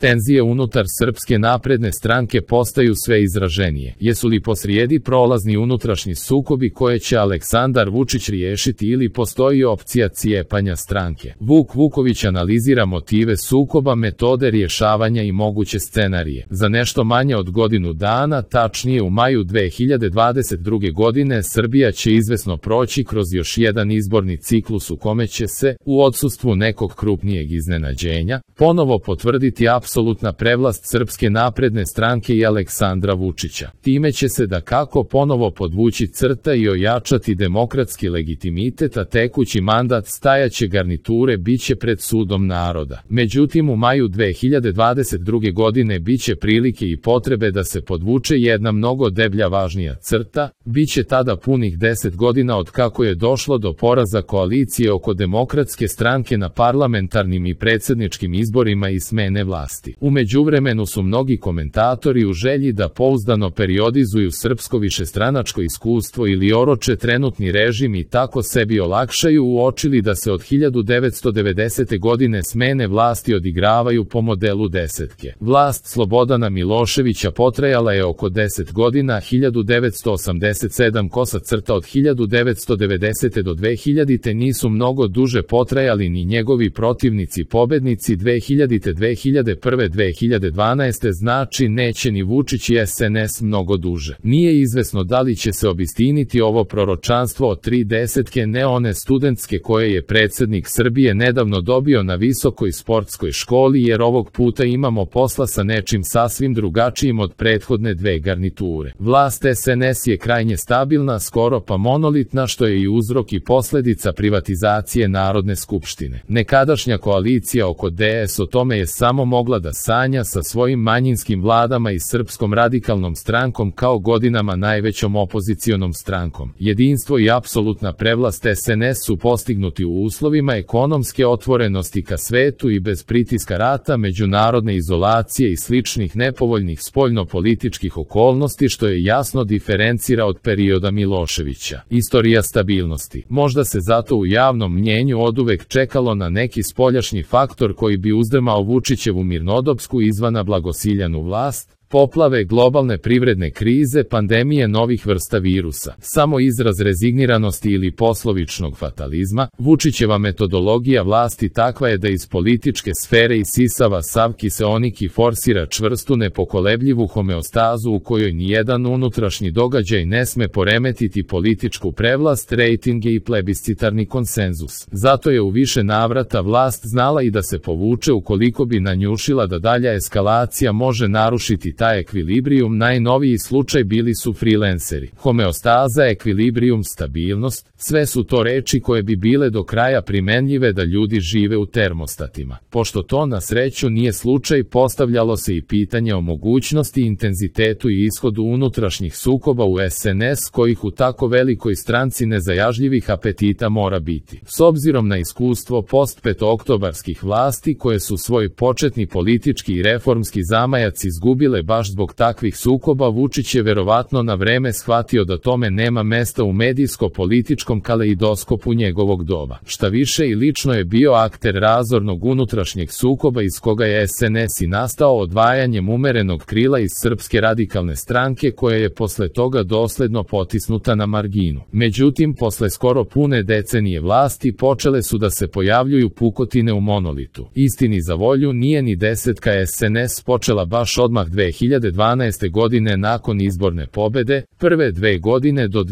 Tenzije unutar Srpske napredne stranke postaju sve izraženije. Jesu li posrijedi prolazni unutrašnji sukobi koje će Aleksandar Vučić riješiti ili postoji opcija cijepanja stranke? Vuk Vuković analizira motive sukoba, metode rješavanja i moguće scenarije. Za nešto manje od godinu dana, tačnije u maju 2022. godine, Srbija će izvesno proći kroz još jedan izborni ciklus u kome će se, u odsustvu nekog krupnijeg iznenađenja, ponovo potvrditi apsolutna prevlast Srpske napredne stranke i Aleksandra Vučića. Time će se dakako ponovo podvući crta i ojačati demokratski legitimitet, a tekući mandat stajaće garniture biće pred sudom naroda. Međutim, u maju 2022. godine biće prilike i potrebe da se podvuče jedna mnogo deblja važnija crta, biće tada punih 10 godina od kako je došlo do poraza koalicije oko Demokratske stranke na parlamentarnim i predsjedničkim izborima i smene vlasti. U međuvremenu su mnogi komentatori u želji da pouzdano periodizuju srpsko višestranačko iskustvo ili oroče trenutni režim i tako sebi olakšaju uočili da se od 1990. godine smene vlasti odigravaju po modelu desetke. Vlast Slobodana Miloševića potrajala je oko 10 godina, 1987 kosa crta od 1990. do 2000. nisu mnogo duže potrajali ni njegovi protivnici pobednici 2000. 2001. 2012. znači neće ni Vučić i SNS mnogo duže. Nije izvesno da li će se obistiniti ovo proročanstvo od 3 desetke, ne one studentske koje je predsjednik Srbije nedavno dobio na visokoj sportskoj školi, jer ovog puta imamo posla sa nečim sasvim drugačijim od prethodne dve garniture. Vlast SNS je krajnje stabilna, skoro pa monolitna, što je i uzrok i posljedica privatizacije Narodne skupštine. Nekadašnja koalicija oko DS o tome je samo mogla da sanja sa svojim manjinskim vladama i Srpskom radikalnom strankom kao godinama najvećom opozicionom strankom. Jedinstvo i apsolutna prevlast SNS su postignuti u uslovima ekonomske otvorenosti ka svetu i bez pritiska rata, međunarodne izolacije i sličnih nepovoljnih spoljno-političkih okolnosti, što je jasno diferencira od perioda Miloševića. Istorija stabilnosti. Možda se zato u javnom mnjenju oduvek čekalo na neki spoljašnji faktor koji bi uzdrmao Vučićevu mirnodopsku izvana blagosiljanu vlast, poplave, globalne privredne krize, pandemije novih vrsta virusa. Samo izraz rezigniranosti ili poslovičnog fatalizma, Vučićeva metodologija vlasti takva je da iz političke sfere isisava sav kiseonik i forsira čvrstu nepokolebljivu homeostazu u kojoj nijedan unutrašnji događaj ne sme poremetiti političku prevlast, rejtinge i plebiscitarni konsenzus. Zato je u više navrata vlast znala i da se povuče ukoliko bi nanjušila da dalja eskalacija može narušiti taj ekvilibrijum. Najnoviji slučaj bili su freelanceri. Homeostaza, ekvilibrijum, stabilnost, sve su to reči koje bi bile do kraja primenljive da ljudi žive u termostatima. Pošto to na sreću nije slučaj, postavljalo se i pitanje o mogućnosti, intenzitetu i ishodu unutrašnjih sukoba u SNS, kojih u tako velikoj stranci nezajažljivih apetita mora biti. S obzirom na iskustvo post-petooktobarskih vlasti koje su svoj početni politički i reformski zamajac izgubile baš zbog takvih sukoba, Vučić je verovatno na vreme shvatio da tome nema mesta u medijsko-političkom kaleidoskopu njegovog doba. Šta više, i lično je bio akter razornog unutrašnjeg sukoba iz koga je SNS i nastao odvajanjem umerenog krila iz Srpske radikalne stranke koja je posle toga dosledno potisnuta na marginu. Međutim, posle skoro pune decenije vlasti počele su da se pojavljuju pukotine u monolitu. Istini za volju, nije ni desetka SNS počela baš odmah 2012. godine nakon izborne pobede. Prve 2 godine do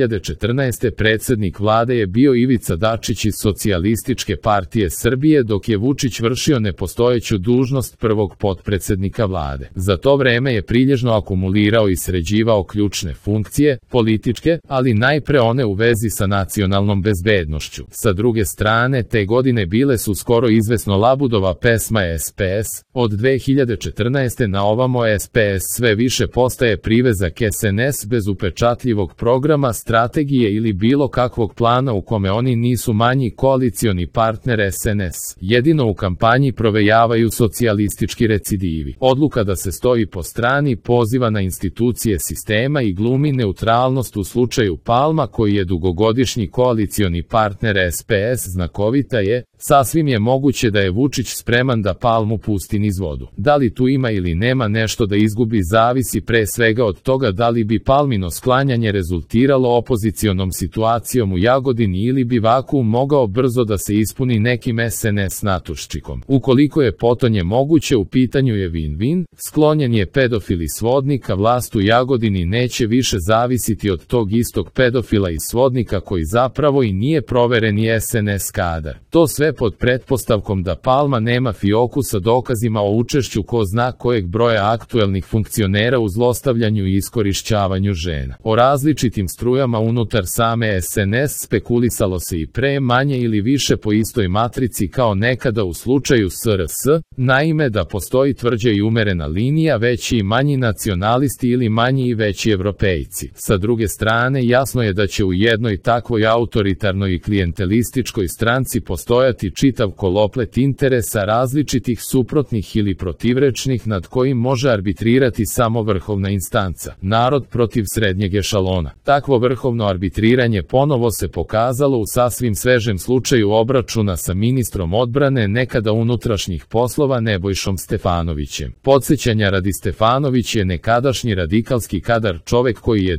2014. predsjednik vlade je bio Ivica Dačić iz Socijalističke partije Srbije, dok je Vučić vršio nepostojeću dužnost prvog potpredsjednika vlade. Za to vreme je prilježno akumulirao i sređivao ključne funkcije, političke, ali najpre one u vezi sa nacionalnom bezbednošću. Sa druge strane, te godine bile su skoro izvesno Labudova pesma SPS. Od 2014. na ovamo SPS sve više postaje privezak SNS bez upečatljivog programa, strategije ili bilo kakvog plana u kome oni nisu manji koalicioni partner SNS. Jedino u kampanji provejavaju socijalistički recidivi. Odluka da se stoji po strani, poziva na institucije sistema i glumi neutralnost u slučaju Palma, koji je dugogodišnji koalicioni partner SPS, znakovita je. Sasvim je moguće da je Vučić spreman da Palmu pusti niz vodu. Da li tu ima ili nema nešto da izgubi zavisi pre svega od toga da li bi Palmino sklanjanje rezultiralo opozicionom situacijom u Jagodini ili bi vakuum mogao brzo da se ispuni nekim SNS natuščikom. Ukoliko je potonje moguće, u pitanju je win-win, sklonjen je pedofil i svodnika, vlast u Jagodini neće više zavisiti od tog istog pedofila i svodnika koji zapravo i nije provereni SNS kadar. To sve pod pretpostavkom da Palma nema fioku sa dokazima o učešću ko zna kojeg broja aktuelnih funkcionera u zlostavljanju i iskorišćavanju žena. O različitim strujama unutar same SNS spekulisalo se i pre, manje ili više po istoj matrici kao nekada u slučaju SRS, naime da postoji tvrđa i umerena linija, veći i manji nacionalisti ili manji i veći evropejci. Sa druge strane, jasno je da će u jednoj takvoj autoritarnoj i klijentelističkoj stranci postojati čitav koloplet interesa različitih suprotnih ili protivrečnih nad kojim može arbitrirati samo vrhovna instanca, narod protiv srednjeg ešalona. Takvo vrhovno arbitriranje ponovo se pokazalo u sasvim svežem slučaju obračuna sa ministrom odbrane nekada unutrašnjih poslova Nebojšom Stefanovićem. Podsjećanja radi, Stefanović je nekadašnji radikalski kadar, čovek koji je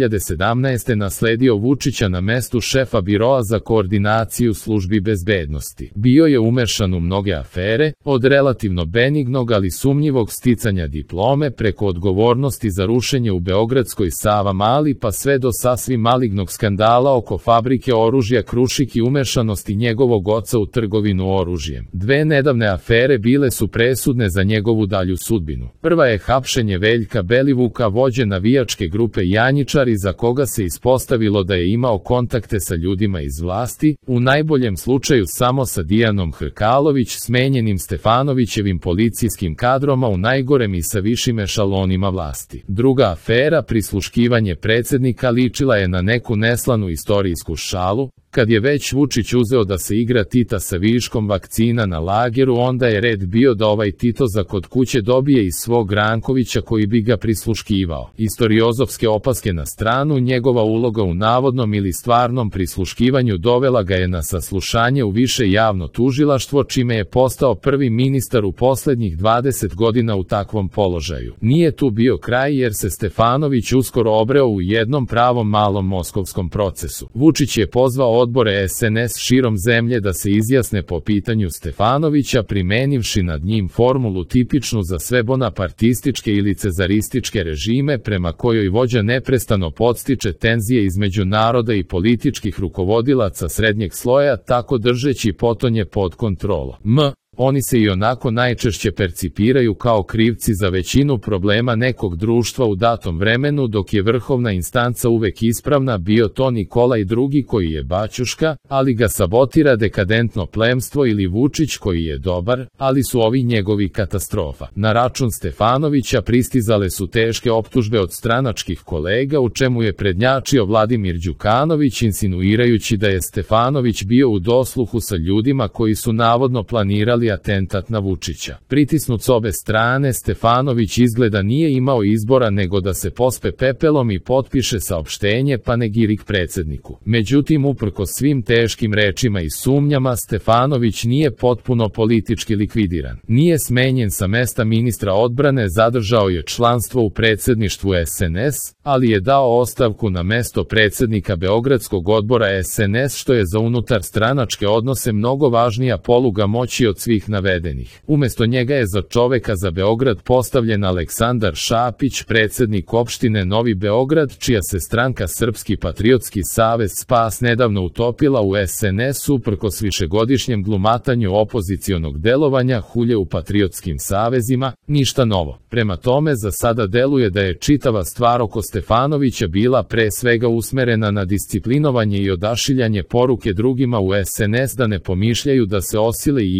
2017. nasledio Vučića na mestu šefa biroa za koordinaciju službi bezbednosti. Bio je umešan u mnoge afere, od relativno benignog ali sumnjivog sticanja diplome preko odgovornosti za rušenje u beogradskoj Savamali pa sve do sasvim malignog skandala oko fabrike oružja Krušik i umešanosti njegovog oca u trgovinu oružjem. Dve nedavne afere bile su presudne za njegovu dalju sudbinu. Prva je hapšenje Veljka Belivuka, vođe navijačke grupe Janjičari, za koga se ispostavilo da je imao kontakte sa ljudima iz vlasti, u najboljem slučaju samo sa Dijanom Hrkalović, smenjenim Stefanovićevim policijskim kadrom, a u najgorem i sa višim ešalonima vlasti. Druga afera, prisluškivanje predsjednika, ličila je na neku neslanu istorijsku šalu. Kad je već Vučić uzeo da se igra Tita sa viškom vakcina na lageru, onda je red bio da ovaj Tito za kod kuće dobije iz svog Rankovića koji bi ga prisluškivao. Istoriozofske opaske na stranu, njegova uloga u navodnom ili stvarnom prisluškivanju dovela ga je na saslušanje u više javno tužilaštvo, čime je postao prvi ministar u poslednjih 20 godina u takvom položaju. Nije tu bio kraj, jer se Stefanović uskoro obreo u jednom pravom malom moskovskom procesu. Vučić je pozvao odbore SNS širom zemlje da se izjasne po pitanju Stefanovića, primenivši nad njim formulu tipičnu za sve bonapartističke ili cezarističke režime, prema kojoj vođa neprestano podstiče tenzije između naroda i političkih rukovodilaca srednjeg sloja, tako držeći potonje pod kontrolom. Oni se i onako najčešće percipiraju kao krivci za većinu problema nekog društva u datom vremenu, dok je vrhovna instanca uvek ispravna, bio to Nikolaj II koji je baćuška, ali ga sabotira dekadentno plemstvo, ili Vučić koji je dobar, ali su ovi njegovi katastrofa. Na račun Stefanovića pristizale su teške optužbe od stranačkih kolega, u čemu je prednjačio Vladimir Đukanović, insinuirajući da je Stefanović bio u dosluhu sa ljudima koji su navodno planirali atentat na Vučića. Pritisnut s obe strane, Stefanović izgleda nije imao izbora nego da se pospe pepelom i potpiše saopštenje panegirik predsjedniku. Međutim, uprkos svim teškim rečima i sumnjama, Stefanović nije potpuno politički likvidiran. Nije smenjen sa mesta ministra odbrane, zadržao je članstvo u predsjedništvu SNS, ali je dao ostavku na mesto predsjednika Beogradskog odbora SNS, što je za unutar stranačke odnose mnogo važnija poluga moći od svih navedenih. Umesto njega je za čoveka za Beograd postavljen Aleksandar Šapić, predsjednik opštine Novi Beograd, čija se stranka Srpski patriotski savez Spas nedavno utopila u SNS uprkos višegodišnjem glumatanju opozicionog delovanja, hulje u patriotskim savezima, ništa novo. Prema tome, za sada deluje da je čitava stvar oko Stefanovića bila pre svega usmerena na disciplinovanje i odašiljanje poruke drugima u SNS da ne pomišljaju da se osile i igraju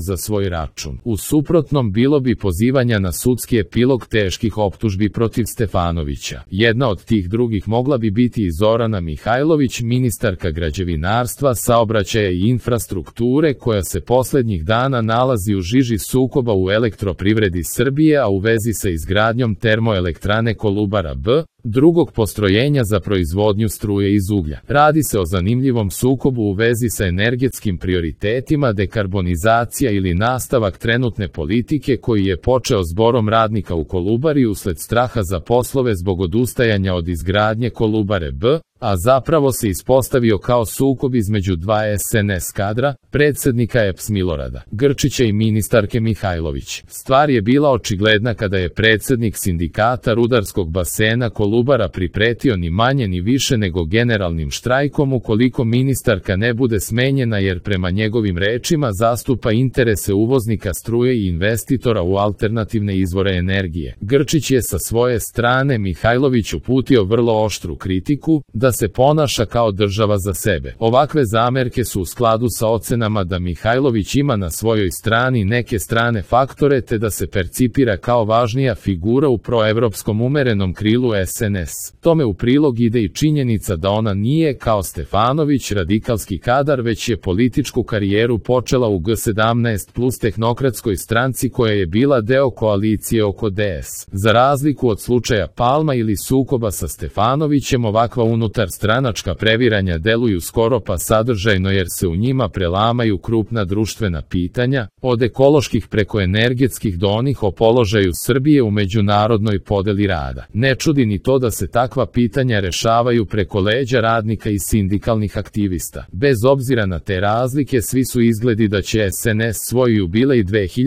za svoj račun. U suprotnom bilo bi pozivanja na sudski epilog teških optužbi protiv Stefanovića. Jedna od tih drugih mogla bi biti i Zorana Mihajlović, ministarka građevinarstva, saobraćaja i infrastrukture, koja se poslednjih dana nalazi u žiži sukoba u Elektroprivredi Srbije, a u vezi sa izgradnjom termoelektrane Kolubara B, drugog postrojenja za proizvodnju struje iz uglja. Radi se o zanimljivom sukobu u vezi sa energetskim prioritetima, dekarbonizacija ili nastavak trenutne politike koji je počeo zborom radnika u Kolubari usled straha za poslove zbog odustajanja od izgradnje Kolubare B, a zapravo se ispostavio kao sukob između dva SNS kadra, predsednika EPS Milorada Grčića i ministarke Mihajlović. Stvar je bila očigledna kada je predsednik sindikata rudarskog basena Kolubara pripretio ni manje ni više nego generalnim štrajkom ukoliko ministarka ne bude smenjena, jer prema njegovim rečima zastupa interese uvoznika struje i investitora u alternativne izvore energije. Grčić je sa svoje strane Mihajlović uputio vrlo oštru kritiku, da se ponaša kao država za sebe. Ovakve zamerke su u skladu sa ocenama da Mihajlović ima na svojoj strani neke strane faktore te da se percipira kao važnija figura u proevropskom umerenom krilu SNS. Tome u prilog ide i činjenica da ona nije, kao Stefanović, radikalski kadar, već je političku karijeru počela u G17 plus tehnokratskoj stranci koja je bila deo koalicije oko DS. Za razliku od slučaja Palma ili sukoba sa Stefanovićem, ovakva unutarstranačka previranja deluju skoro pa sadržajno, jer se u njima prelamaju krupna društvena pitanja, od ekoloških preko energetskih do onih o položaju Srbije u međunarodnoj podeli rada. Ne čudi ni to da se takva pitanja rešavaju preko leđa radnika i sindikalnih aktivista. Bez obzira na te razlike, svi su izgledi da će SNS svoj jubilej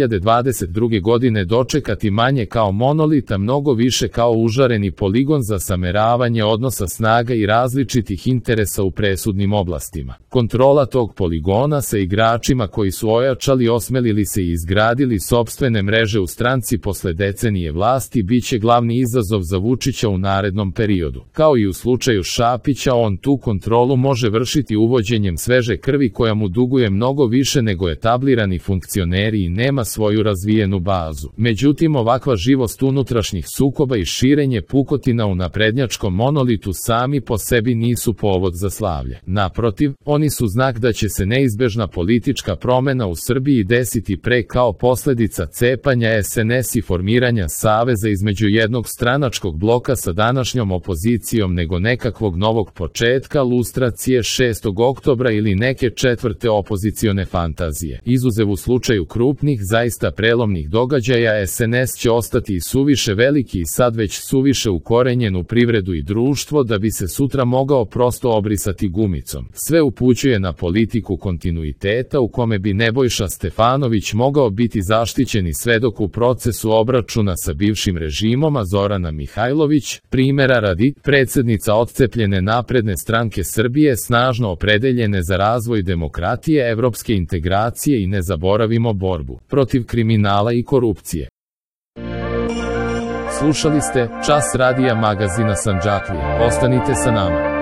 2022. godine dočekati manje kao monolita, mnogo više kao užareni poligon za sameravanje odnosa snaga i različitih interesa u presudnim oblastima. Kontrola tog poligona sa igračima koji su ojačali, osmelili se i izgradili sopstvene mreže u stranci posle decenije vlasti biće glavni izazov za Vučića u narednom periodu. Kao i u slučaju Šapića, on tu kontrolu može vršiti uvođenjem sveže krvi koja mu duguje mnogo više nego etablirani funkcioneri i nema svoju razvijenu bazu. Međutim, ovakva živost unutrašnjih sukoba i širenje pukotina u naprednjačkom monolitu sami po sebi nisu povod za slavlje. Naprotiv, oni su znak da će se neizbežna politička promena u Srbiji desiti pre kao posledica cepanja SNS i formiranja saveza između jednog stranačkog bloka sa današnjom opozicijom nego nekakvog novog početka, lustracije 6. oktobra ili neke četvrte opozicione fantazije. Izuzev u slučaju krupnih, zaista prelomnih događaja, SNS će ostati i suviše veliki i sad već suviše ukorenjen u privredu i društvo da bi se sutra mogao prosto obrisati gumicom. Sve upućuje na politiku kontinuiteta u kome bi Nebojša Stefanović mogao biti zaštićeni svedok u procesu obračuna sa bivšim režimom, a Zorana Mihajlović, primera radi, predsednica otcepljene Napredne stranke Srbije, snažno opredeljene za razvoj demokratije, evropske integracije i ne zaboravimo borbu protiv kriminala i korupcije. Slušali ste Čas radija magazina Sandžaklije. Ostanite sa nama.